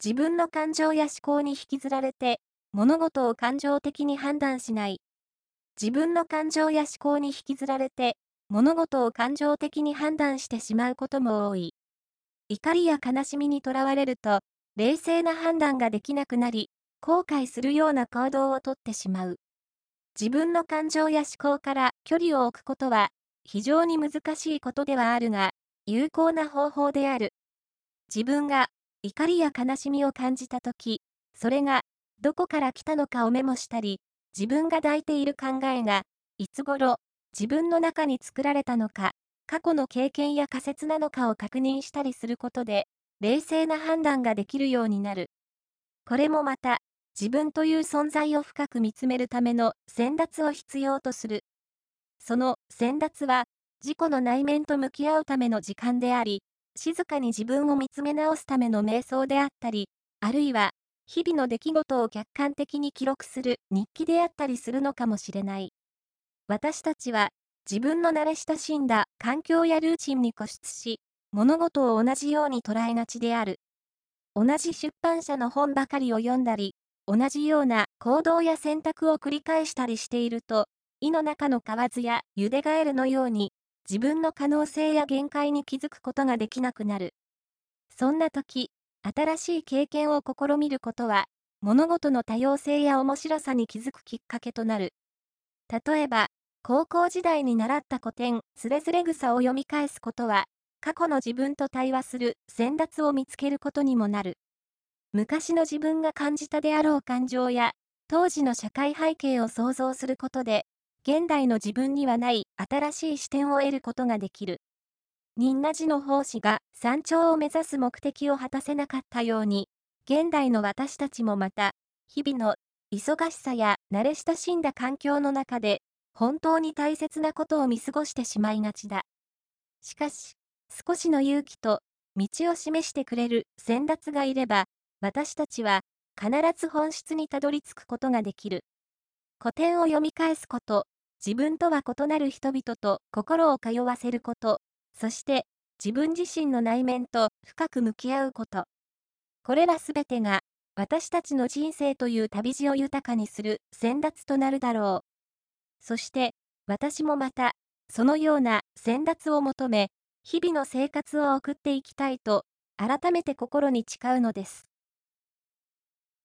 自分の感情や思考に引きずられて、物事を感情的に判断しない。自分の感情や思考に引きずられて、物事を感情的に判断してしまうことも多い。怒りや悲しみにとらわれると、冷静な判断ができなくなり、後悔するような行動をとってしまう。自分の感情や思考から距離を置くことは、非常に難しいことではあるが、有効な方法である。自分が怒りや悲しみを感じたとき、それがどこから来たのかをメモしたり、自分が抱いている考えがいつ頃自分の中に作られたのか、過去の経験や仮説なのかを確認したりすることで、冷静な判断ができるようになる。これもまた、自分という存在を深く見つめるための先達を必要とする。その先達は、自己の内面と向き合うための時間であり、静かに自分を見つめ直すための瞑想であったり、あるいは、日々の出来事を客観的に記録する日記であったりするのかもしれない。私たちは、自分の慣れ親しんだ環境やルーチンに固執し、物事を同じように捉えがちである。同じ出版社の本ばかりを読んだり、同じような行動や選択を繰り返したりしていると、胃の中の蛙や茹でガエルのように、自分の可能性や限界に気づくことができなくなる。そんな時、新しい経験を試みることは、物事の多様性や面白さに気づくきっかけとなる。例えば、高校時代に習った古典、つれづれ草を読み返すことは、過去の自分と対話する先達を見つけることにもなる。昔の自分が感じたであろう感情や、当時の社会背景を想像することで、現代の自分にはない新しい視点を得ることができる。仁和寺の法師が山頂を目指す目的を果たせなかったように、現代の私たちもまた、日々の忙しさや慣れ親しんだ環境の中で、本当に大切なことを見過ごしてしまいがちだ。しかし、少しの勇気と道を示してくれる先達がいれば、私たちは必ず本質にたどり着くことができる。古典を読み返すこと、自分とは異なる人々と心を通わせること、そして自分自身の内面と深く向き合うこと。これらすべてが私たちの人生という旅路を豊かにする先達となるだろう。そして私もまたそのような先達を求め、日々の生活を送っていきたいと改めて心に誓うのです。